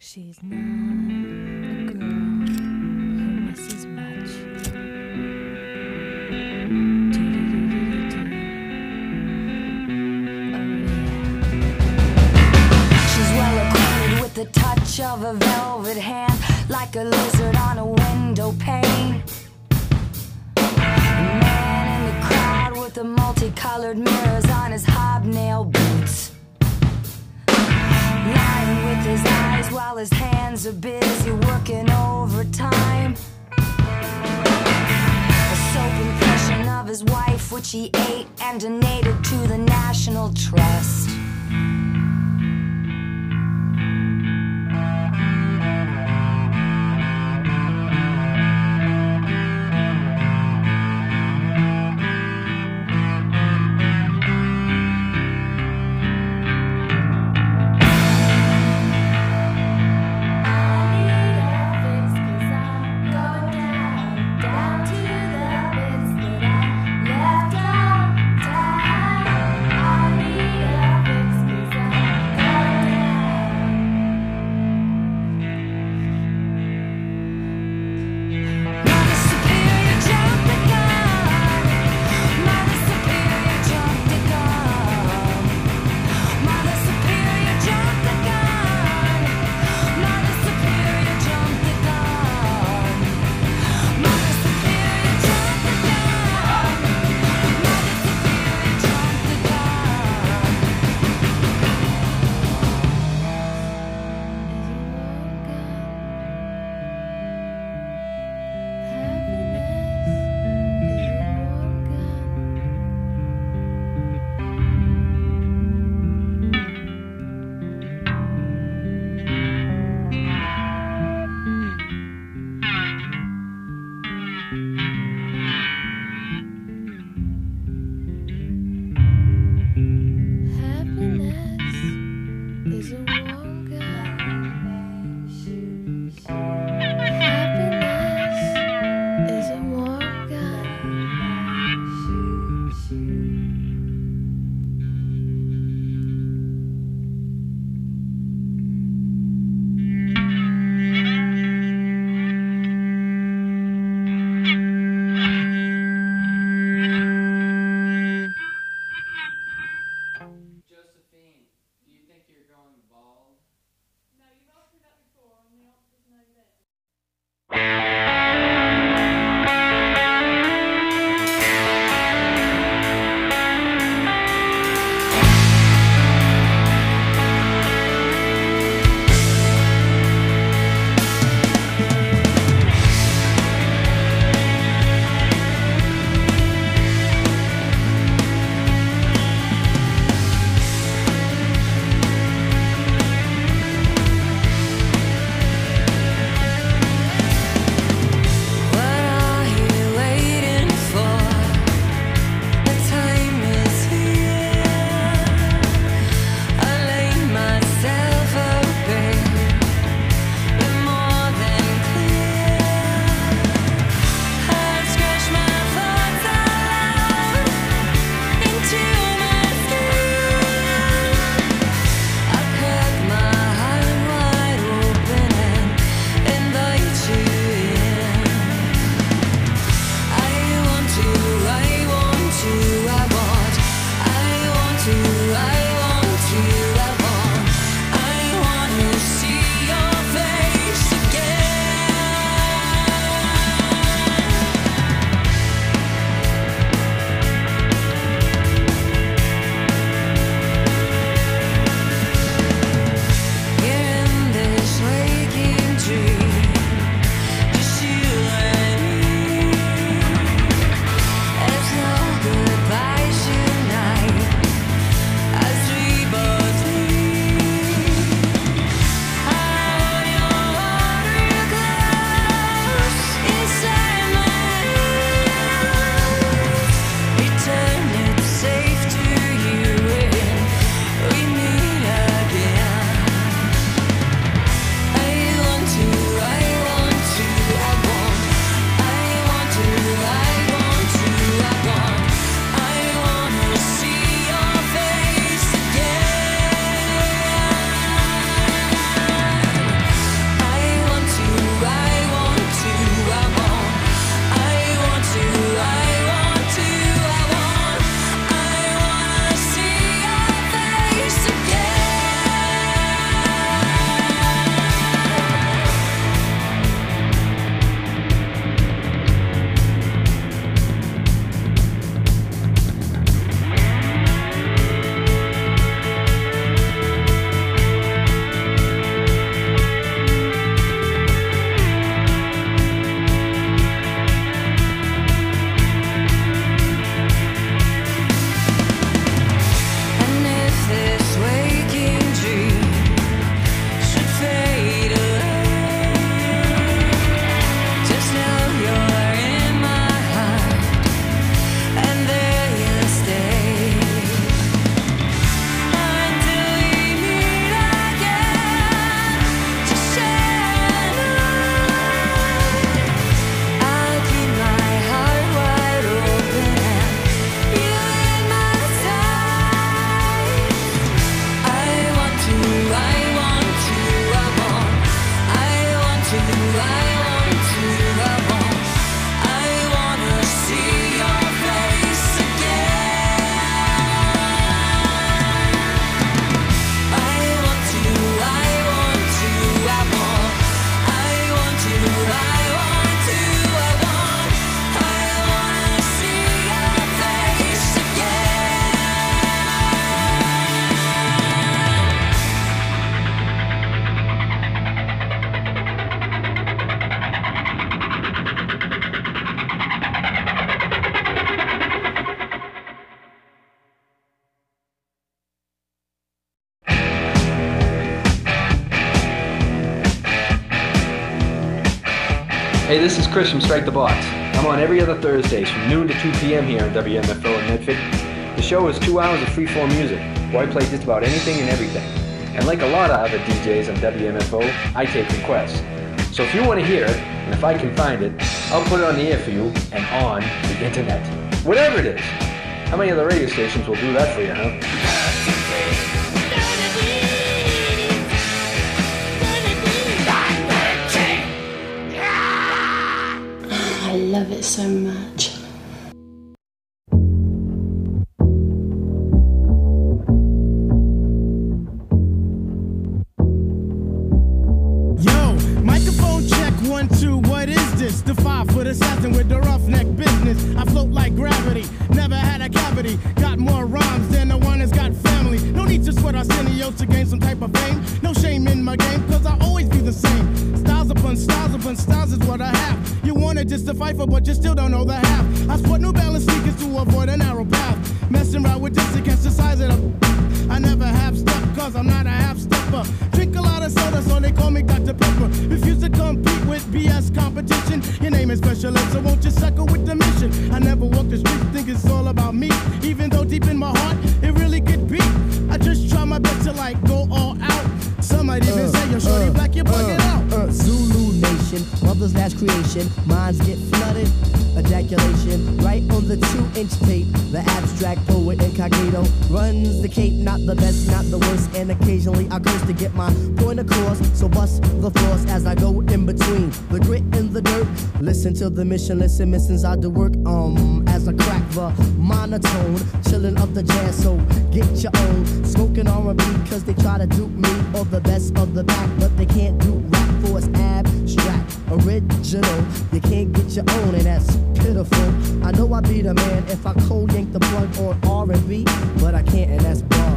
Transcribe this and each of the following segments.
She's not a girl who misses much. She's well acquainted with the touch of a velvet hand, like a lizard on a window pane. A man in the crowd with the multicolored mirrors on his hobnail boots, lying with his eyes while his hands are busy working overtime. A soap impression of his wife, which he ate and donated to the National Trust. Hey, this is Chris from Strike the Box. I'm on every other Thursdays from noon to 2 p.m. here on WMFO in Medford. The show is 2 hours of free-form music, where I play just about anything and everything. And like a lot of other DJs on WMFO, I take requests. So if you want to hear it, and if I can find it, I'll put it on the air for you and on the internet. Whatever it is. How many other radio stations will do that for you, huh? I love it so much. Yo, microphone check, 1, 2, what is this? The 5-foot assassin with the roughneck business. I float like gravity, never had a cavity. Got more rhymes than the one that's got family. No need to sweat Arsenio to gain some type of fame. No shame in my game, cause I always be the same. Styles upon styles is what I have. You wanted just to fight for, but you still don't know the half. I sport New Balance sneakers to avoid a narrow path. Messing around with this against the size of the... I never have step, cause I'm not a half-stepper. Drink a lot of soda, so they call me Dr. Pepper. Refuse to compete with BS competition. Your name is Special Ed, so won't you suckle with the mission? I never walk the street, think it's all about me. Even though deep in my heart, it really could be. I just try my best to like go all out. Some might even say, yo, shorty black, you bugging out. Zulu Nation, mother's last creation. Minds get flooded, ejaculation. Right on the 2-inch tape. The abstract poet incognito runs the cape, not the best, not the worst. And occasionally I curse to get my point across. So bust the floors as I go in between the grit and the dirt. Listen to the mission, listen, missions I do work. As I crack the monotone, chillin' up the jazz, so get your own. Smoking R&B cause they try to dupe me or the best of the pack, but they can't do rap for it's abstract, original. You can't get your own, and that's pitiful. I know I be the man if I cold yank the plug on R&B, but I can't, and that's bug.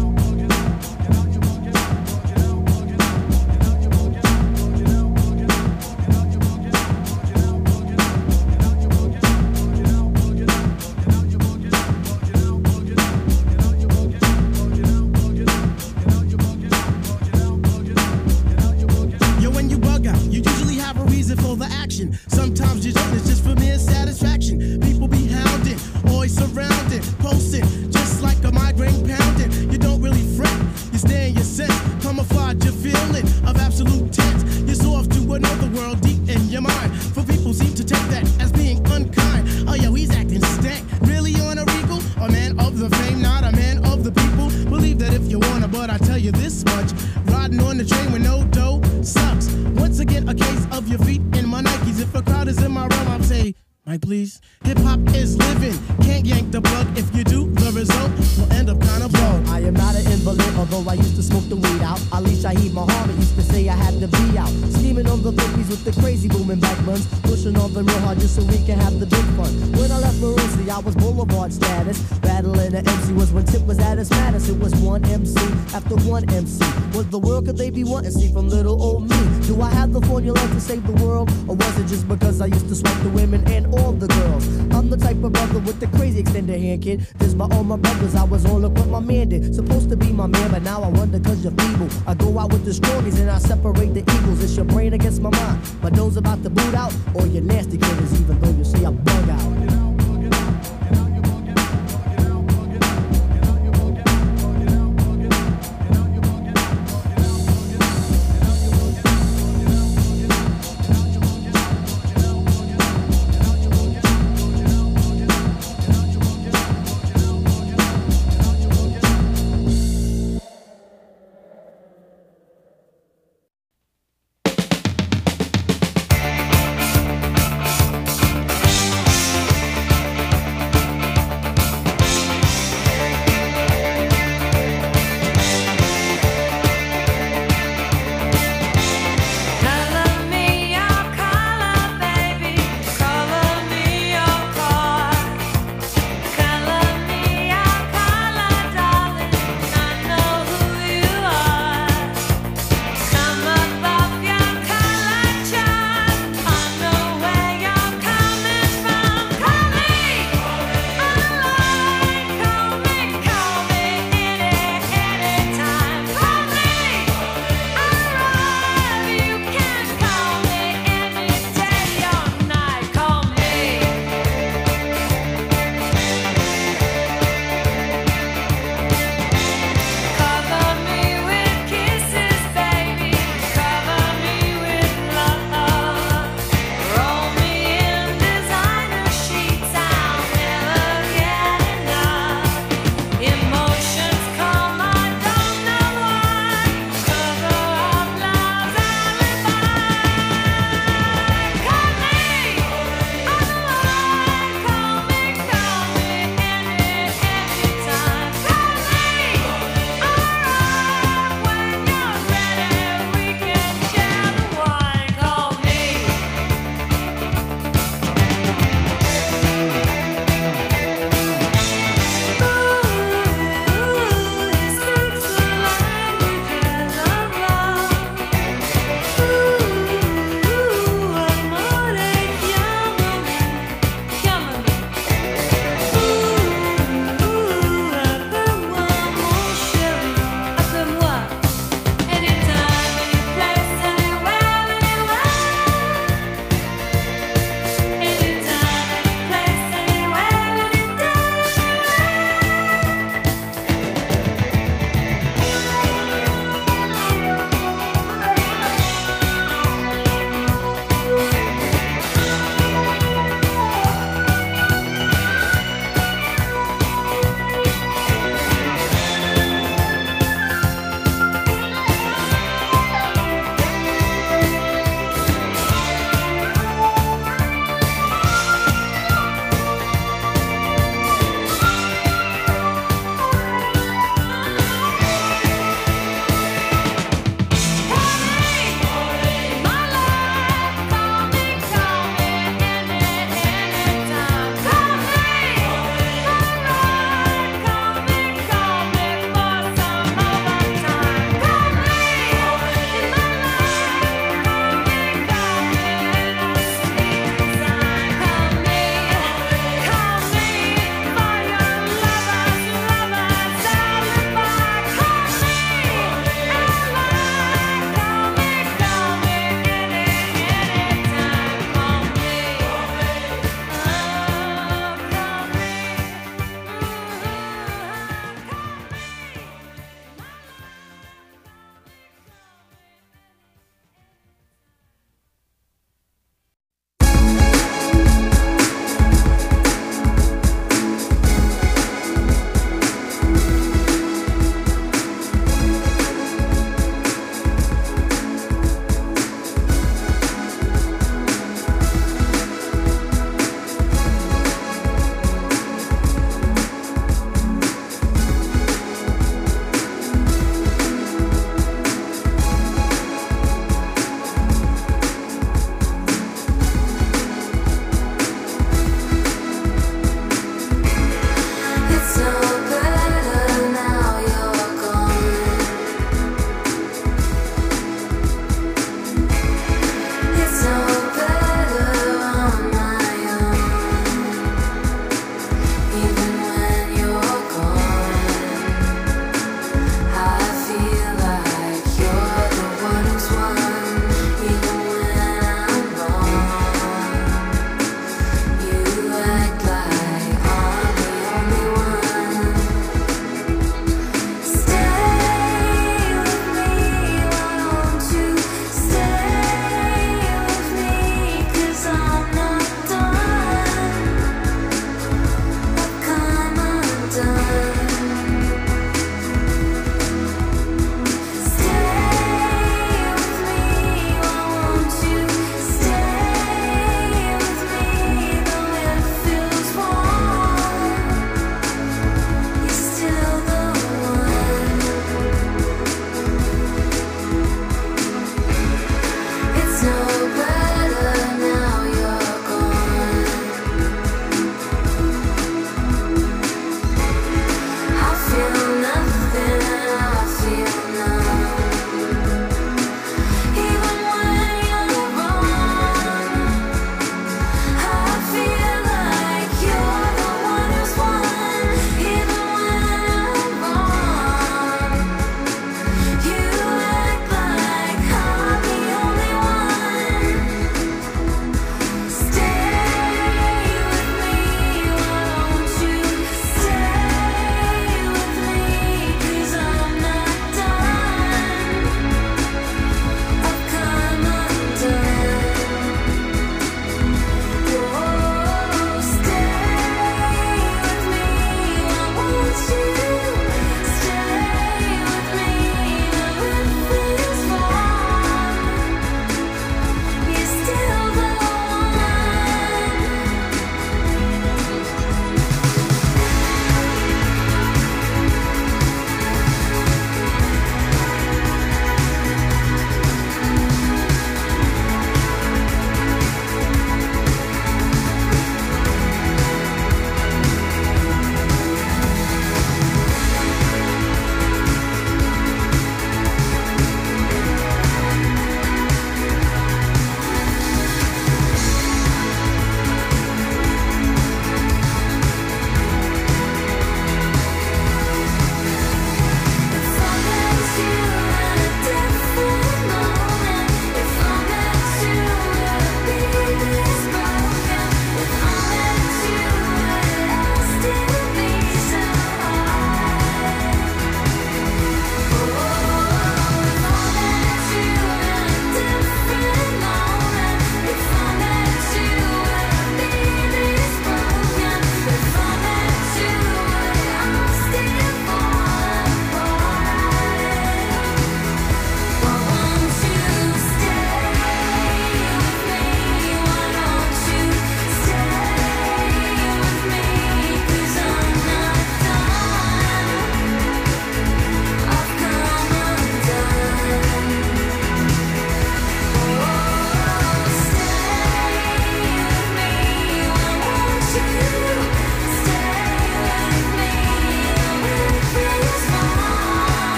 Sometimes you don't, it's just for mere satisfaction. People be hounding, always surrounding, posting, just like a migraine pounding. You don't really fret, you stay in your sense, camouflage your feeling of absolute tense. You're so off to another world deep in your mind. For people seem to take that as being unkind. Oh yo, he's acting stank, really on a regal? A man of the fame, not a man of the people. Believe that if you wanna, but I tell you this much, riding on the train with no dough sucks. Once again, a case of your feet in my Nikes. If a crowd is in my realm, I'll say, Mike, please. Hip-hop is living, can't yank the plug. If you do, the result will end up kind of blown. I am not an invalid, although I used to smoke the weed out. Ali Shaheed Muhammad used to say I had to be out. Scheming on the bookies with the crazy booming back buns. Pushing on them real hard just so we can have the big fun. When I left Maroonsley, I was Boulevard status. Battling the MC was when Tip was at his maddest. It was one MC after one MC. What the world could they be wanting to see from little old me? Do I have the formula to save the world? Or was it just because I used to swipe the women and all the girls? I'm the type of brother with the crazy extended hand, kid. This by all my brothers, I was on what my man did. Supposed to be my man, but now I wonder cause you're feeble. I go out with the strongies and I separate the evils. It's your brain against my mind. My nose about to boot out, or your nasty killers, even though you say I bug out.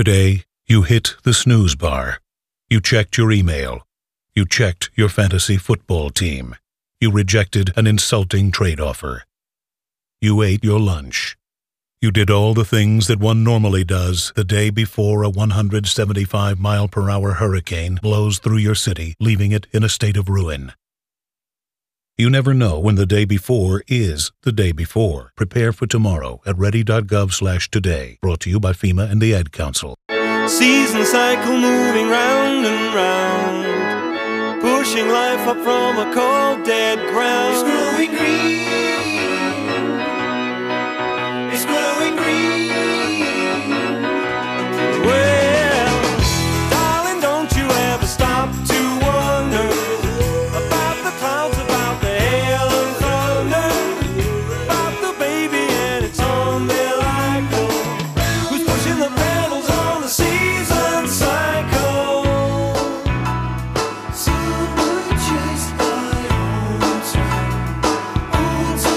Today, you hit the snooze bar. You checked your email. You checked your fantasy football team. You rejected an insulting trade offer. You ate your lunch. You did all the things that one normally does the day before a 175-mile-per-hour hurricane blows through your city, leaving it in a state of ruin. You never know when the day before is the day before. Prepare for tomorrow at ready.gov/today. Brought to you by FEMA and the Ad Council. Season cycle moving round and round, pushing life up from a cold dead ground. It's growing green. It's growing green. Well, darling, don't you ever stop to wonder about the clouds, about the hail and thunder, about the baby and its umbilical, who's pushing the pedals on the season cycle. Someone chased by old time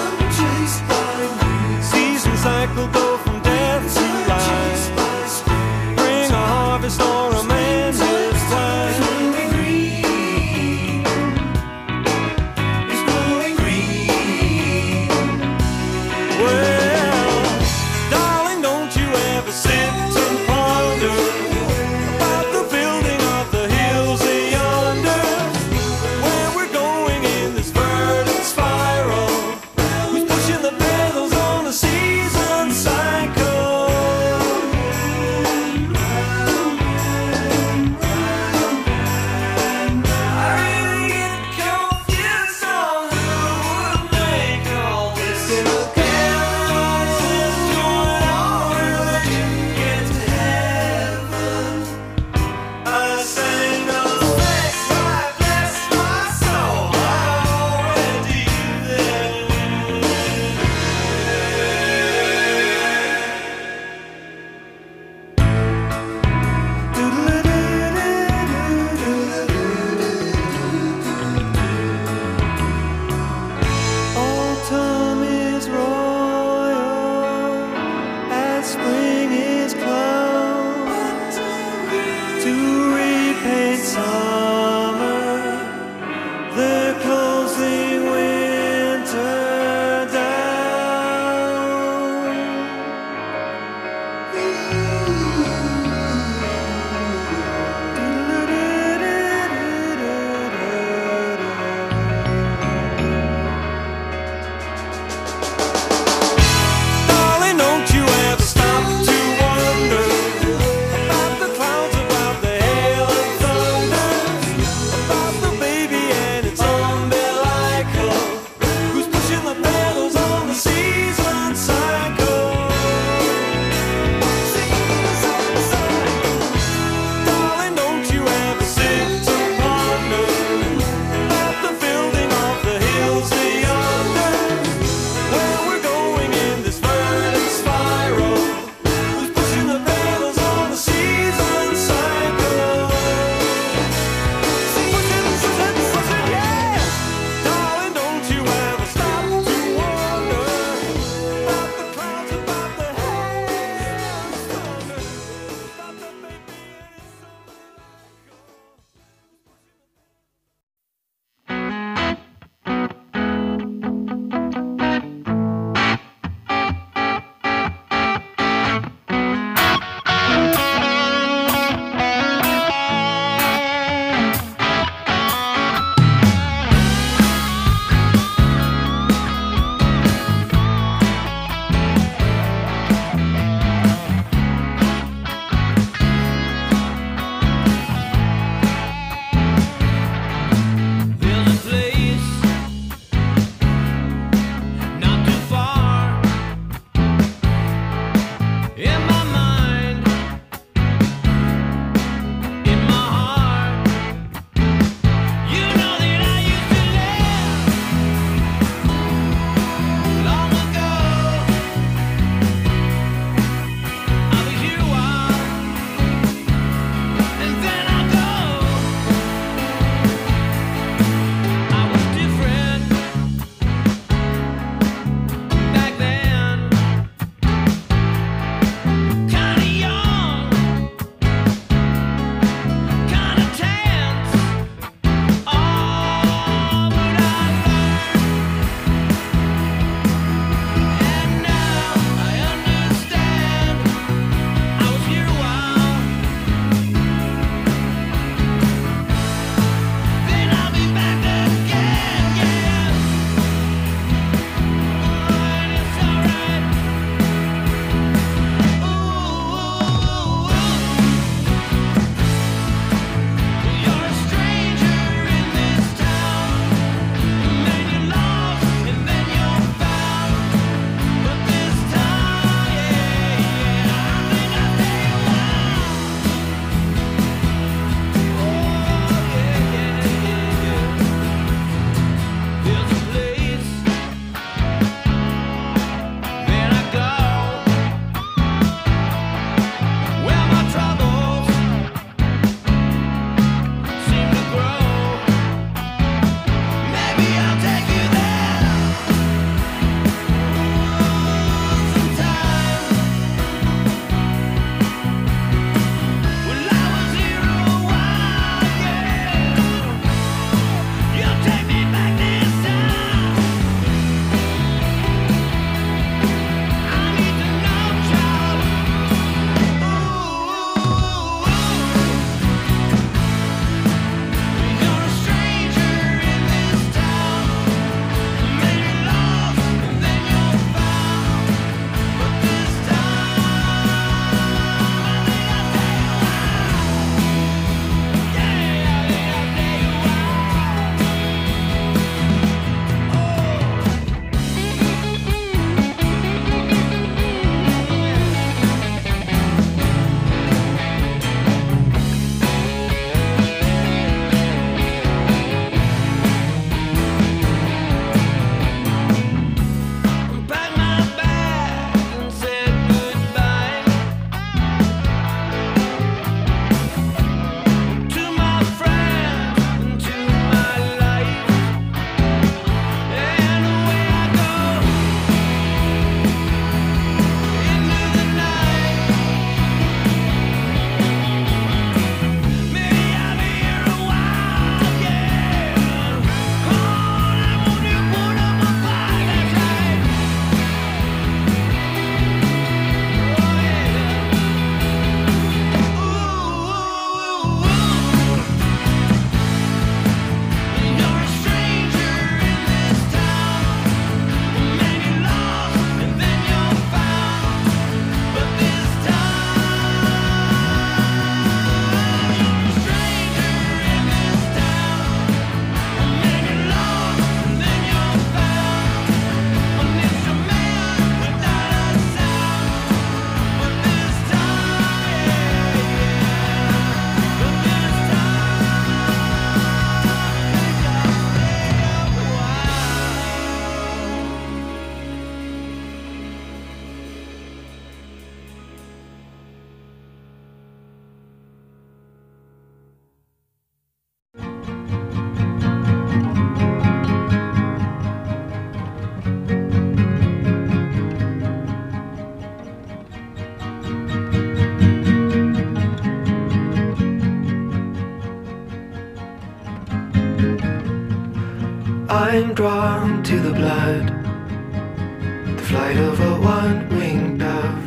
I'm drawn to the blood, the flight of a one-winged dove.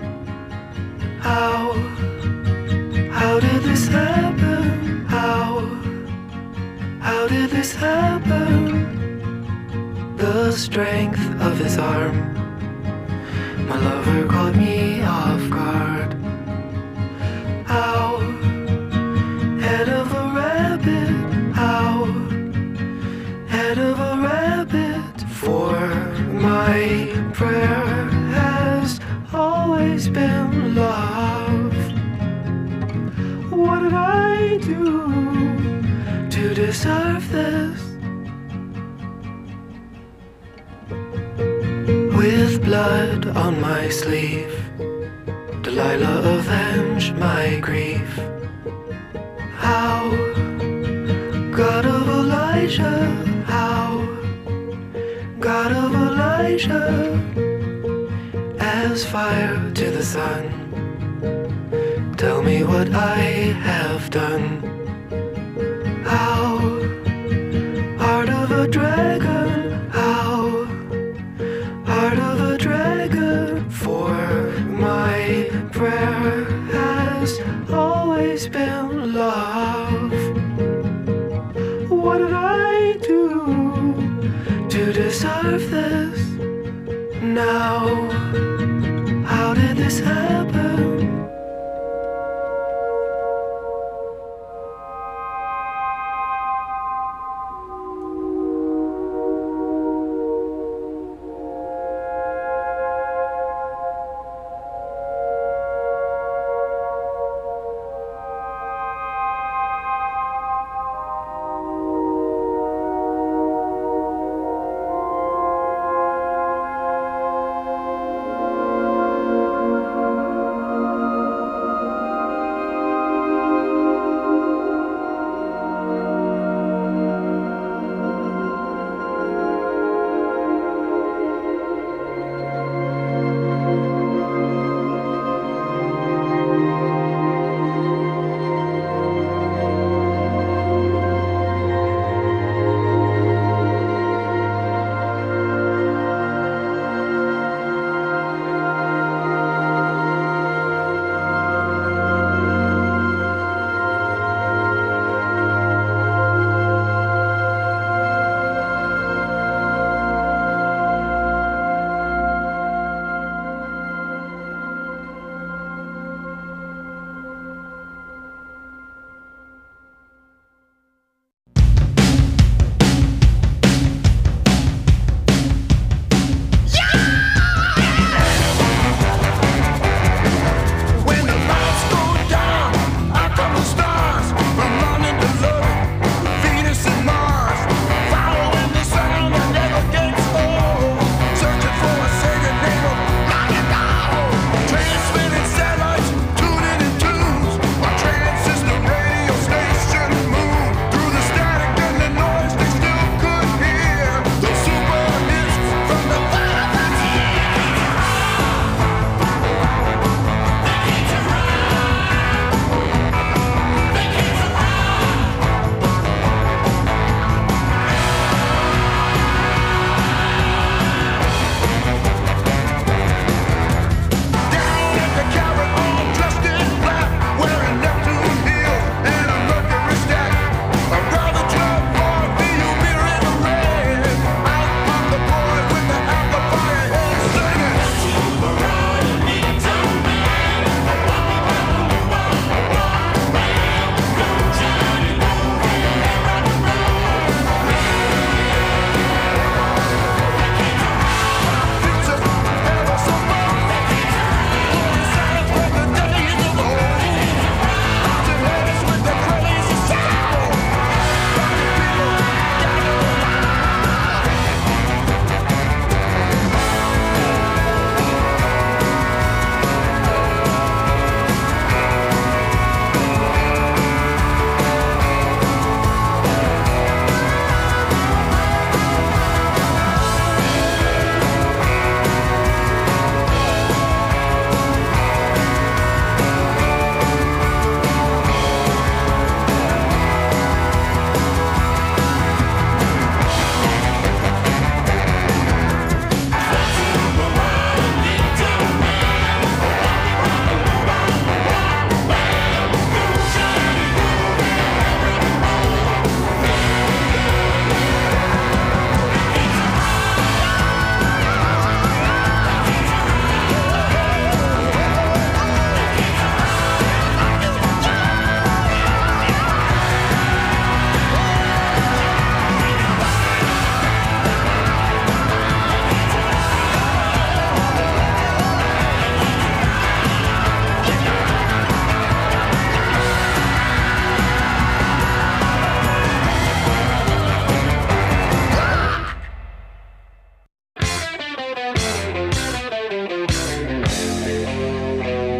How did this happen? How did this happen? The strength of his arm, my lover caught me off guard. How, head of a rabbit, how, head of a rabbit, for my prayer has always been love. What did I do to deserve this? With blood on my sleeve, Delilah avenged my grief. How, God of Elijah, how, God of Elijah, as fire to the sun, tell me what I have done. How, heart of a dragon, how, heart of a dragon, for my prayer has always been love. What did I do to deserve this? Now, how did this happen?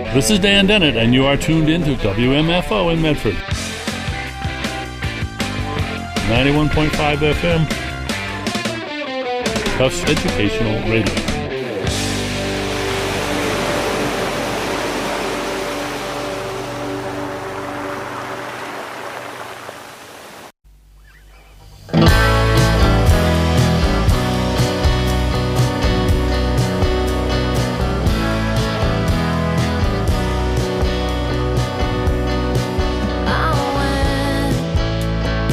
This is Dan Dennett, and you are tuned into WMFO in Medford. 91.5 FM. Tufts Educational Radio.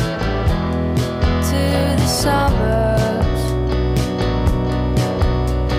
Suburbs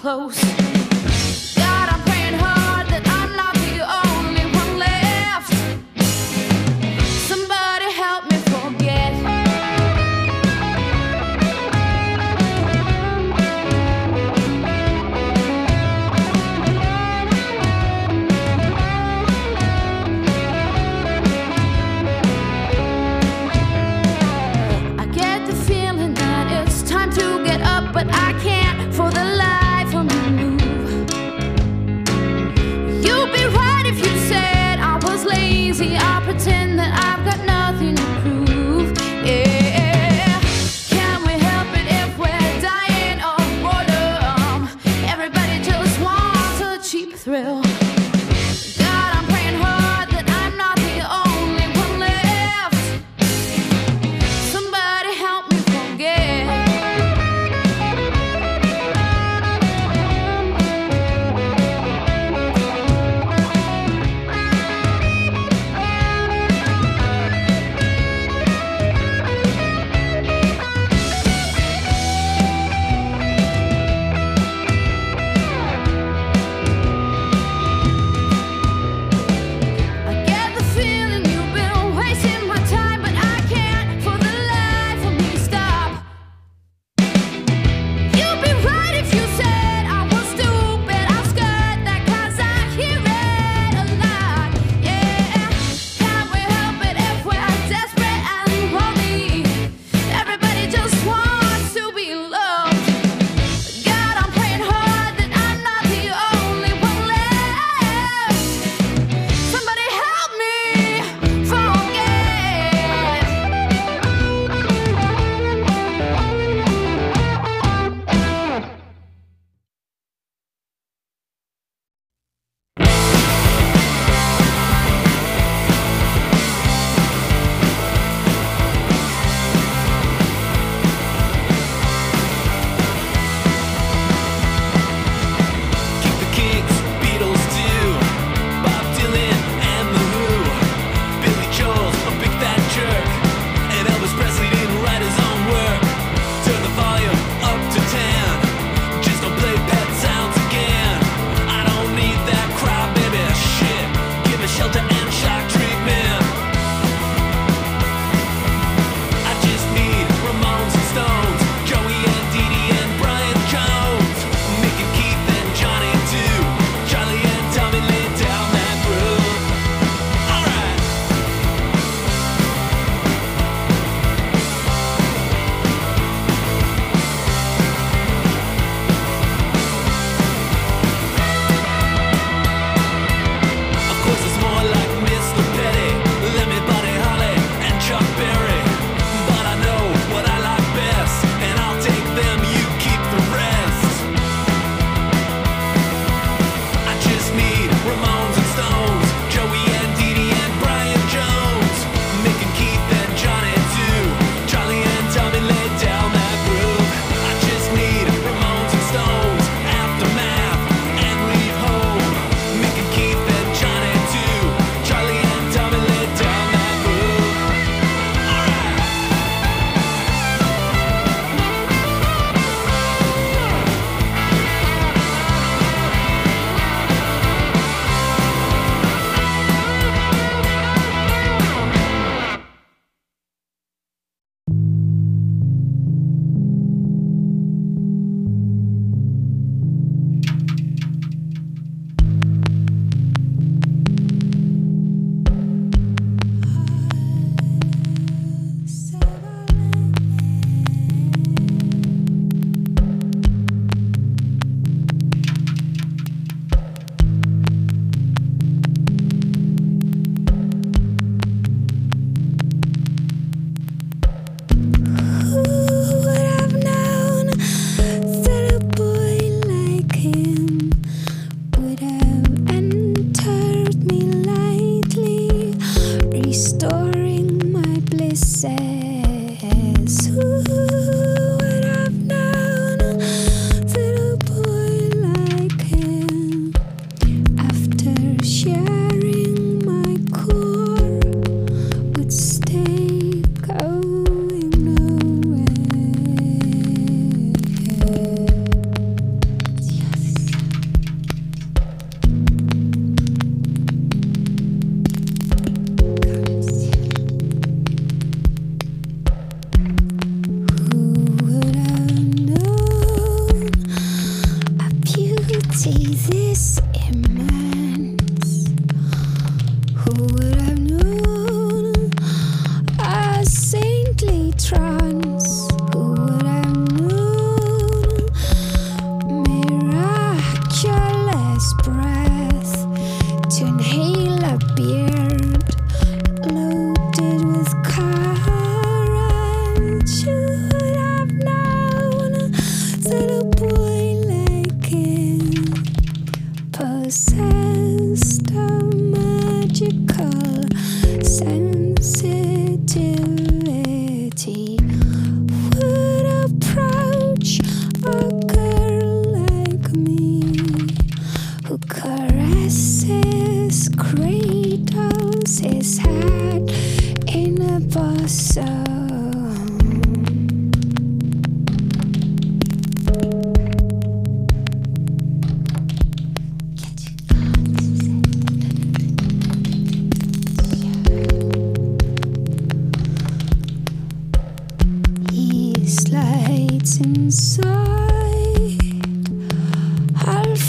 close. God, I'm praying hard that I'm not the only one left. Somebody help me forget. I get the feeling that it's time to get up, but I can't for the life of me move.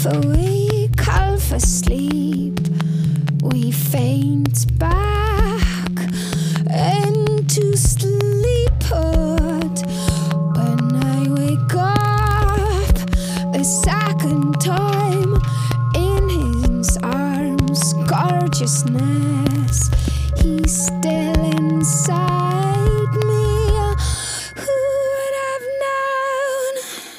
for we call for sleep, we faint back into sleephood. When I wake up a second time in his arms, gorgeousness, he's still inside me. Who would have known?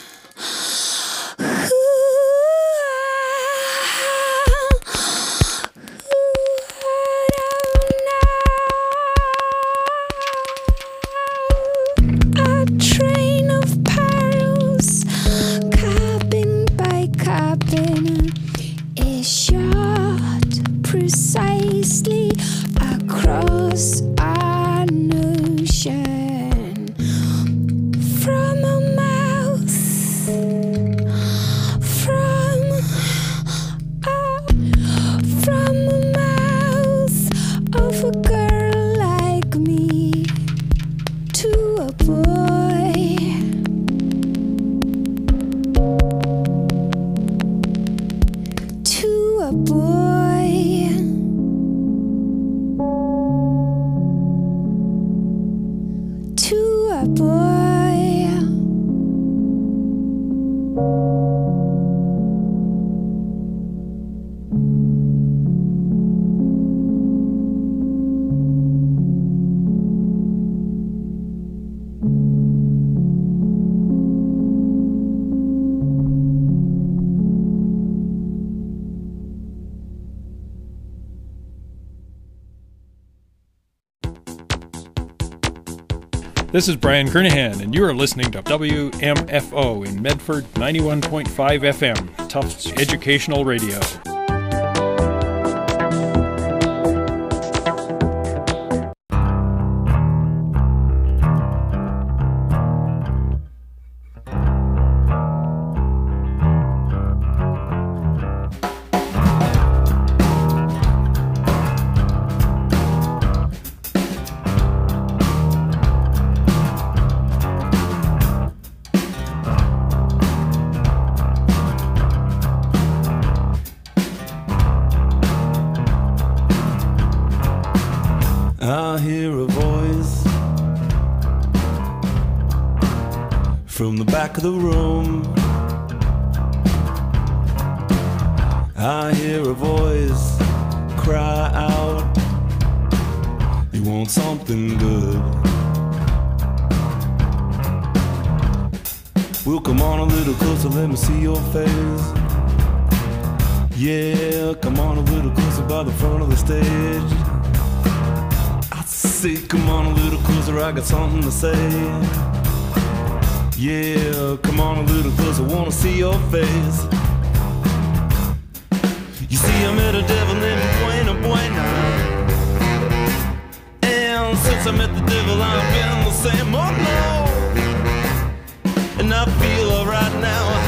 A train of perils, cabin by cabin, is shot precisely across an ocean from a mouth, from a mouth of a girl like me to a boy, to a boy, to a boy. This is Brian Kernahan, and you are listening to WMFO in Medford 91.5 FM, Tufts Educational Radio. I hear a voice from the back of the room. I hear a voice cry out, you want something good. Well, come on a little closer, let me see your face. Yeah, come on a little closer by the front of the stage. Say, come on a little closer, I got something to say. Yeah, come on a little closer, wanna see your face. You see, I met a devil named Buena Buena, and since I met the devil, I've been the same, oh no. And I feel alright now.